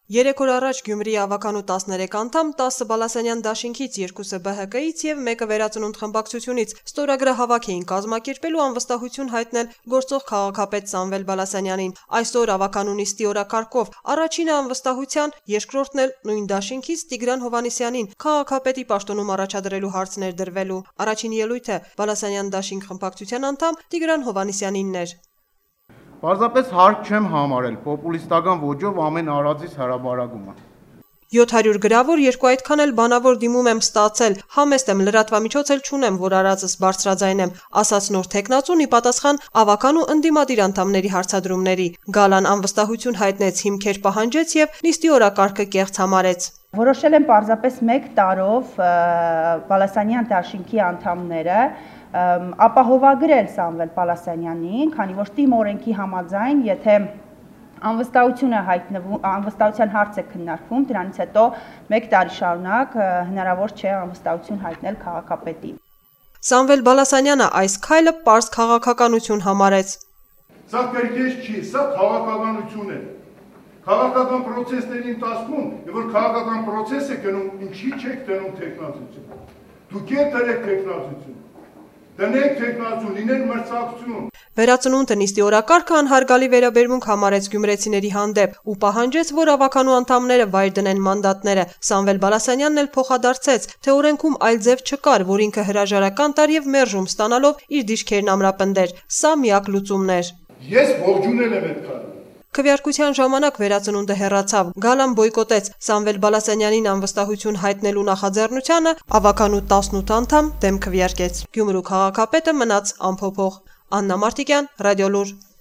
3 օր առաջ Գյումրիի ավականու 13 անդամ, 10 Բալասանյան դաշինքից, 2-ը ԲՀԿ-ից եւ 1-ը Վերածնունդ խմբակցությունից ստորագրահավաք էին կազմակերպելու անվստահություն հայտնել գործող քաղաքապետ Սամվել Բալասանյանին։ Այսօր ավականու նիստի օրակարգով առաջինը անվստահության, երկրորդն էլ նույն դաշինքից Տիգրան Հովհաննիսյանին քաղաքապետի պաշտոնում առաջադրելու հարցներ դրվելու։ Առաջին ելույթը Բալասանյան դաշինք խմբակցության անդամ Տիգրան Հովհաննիսյանինն էր։ Պարզապես հարկ չեմ համարել պոպուլիստական ոճով ամեն արածից հրաբարագումը։ 700 գրավոր, երկու այդքան էլ բանավոր դիմում եմ ստացել, համեստ եմ, լրատվամիջոց էլ չունեմ, որ արածս բարձրաձայնեմ, ասաց նոր թեկնածուն ի պատասխան ավականու ընդդիմադիր անդամների հարցադրումների։ Գալան անվստահություն հայտնեց, հիմքեր պահանջեց եւ նիստի օրակարգը կեղծ համարեց։ Որոշել եմ պարզապես 1 տարով Բալասանյան դաշինքի անդամները ապահովագրել Սամվել Բալասանյանին, քանի որ թիմ օրենքի համաձայն, եթե անվստահության հարց է քննարկվում, դրանից հետո 1 տարի շարունակ հնարավոր չէ անվստահություն հայտնել քաղաքապետին։ Սամվել Բալասանյանը այս քայլը պարզ քաղաքականություն համարեց։ Սա կրկես չի, սա քաղաքականություն է։ Քաղաքական process-ների ընթացքում, որ քաղաքական process է գնում, ինչի չեք դնում տեխնացություն։ Դուք եք դրեք տեխնացություն։ Դնեք տեխնացություն, լինեն մրցակցություն։ Վերածնունդը նիստի օրակարգը անհարգալի վերաբերմունք համարեց գյումրեցիների հանդեպ ու պահանջեց, որ ավականու անդամները վայր դնեն մանդատները։ Սամվել Բալասանյանն էլ փոխադարձեց, թե օրենքում այլ ձև չկար, որ ինքը հրաժարական տար եւ մերժում ստանալով իր դիրքերն ամրապնդեր։ Սա միակ լուծումն էր։ Ես ողջունել եմ այդ քայլը։ Քվեարկության ժամանակ Վերածնունդը հեռացավ, Գալան բոյկոտեց Սամվել Բալասանյանին անվստահություն հայտնելու նախաձեռնությանը, ավականու 18 անդամ դեմ քվեարկեց։ Գյումրու քաղաքապետը մնաց անփոփոխ։ Աննա Մարտիկյան, Ռադիոլուր։